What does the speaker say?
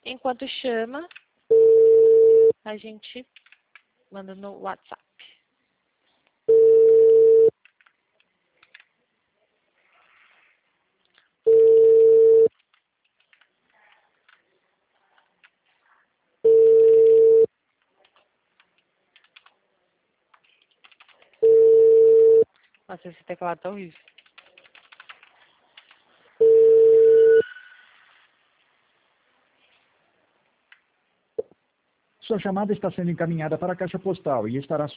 Enquanto chama, a gente manda no WhatsApp. Nossa, esse teclado tá horrível. Sua chamada está sendo encaminhada para a caixa postal e estará